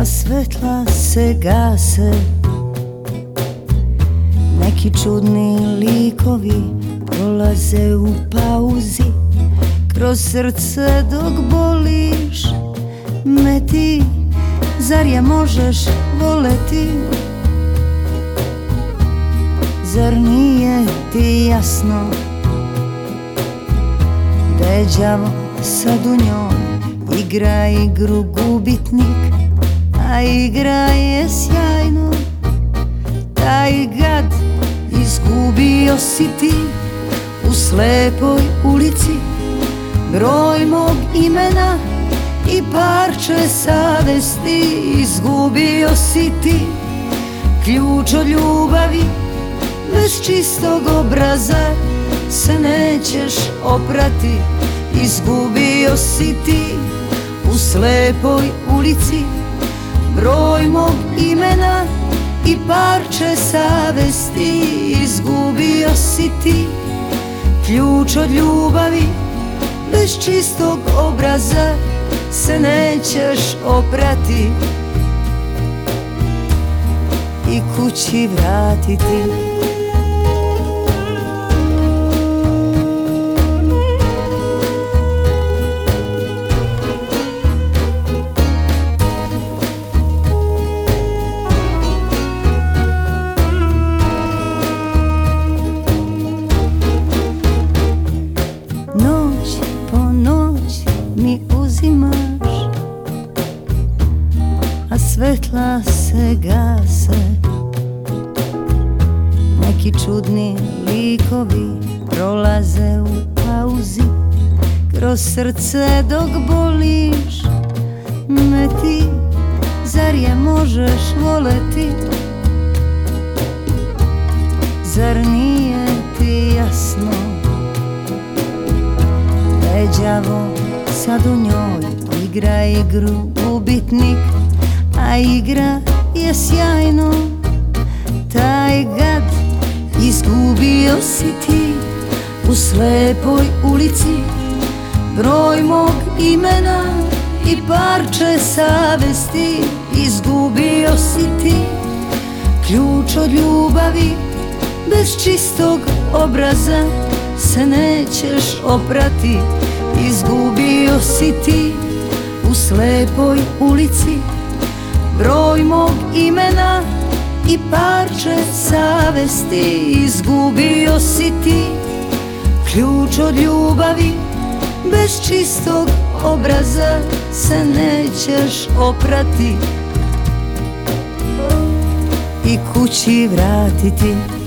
a svetla se gase. Neki čudni likovi prolaze u pauzi kroz srce dok boliš me ti. Zar je možeš voleti? Zar nije ti jasno da je đavo sad u njoj igra igru gubitnik, a igra je sjajno. Taj gad izgubio si ti u slepoj ulici broj mog imena i parče savesti. Izgubio si ti ključ od ljubavi, bez čistog obraza se nećeš oprati. Izgubio si ti u slepoj ulici broj mog imena i parče savesti. Izgubio si ti ključ od ljubavi, bez čistog obraza se nećeš oprati i kući vratiti. Noć po noć mi uzimaš, a svetla se gase. Neki čudni likovi prolaze u pauzi kroz srce dok boliš me ti. Zar je možeš voleti? Zar nije ti jasno da je đavo sad u njoj igra igru gubitnik, a igra je sjajno. Taj gad izgubio si ti u slepoj ulici broj mog imena i parče savesti. Izgubio si ti ključ od ljubavi, bez čistog obraza se nećeš oprati. Izgubio si ti u slepoj ulici broj mog imena i parče savesti. Izgubio si ti ključ od ljubavi, bez čistog obraza se nećeš oprati i kući vratiti.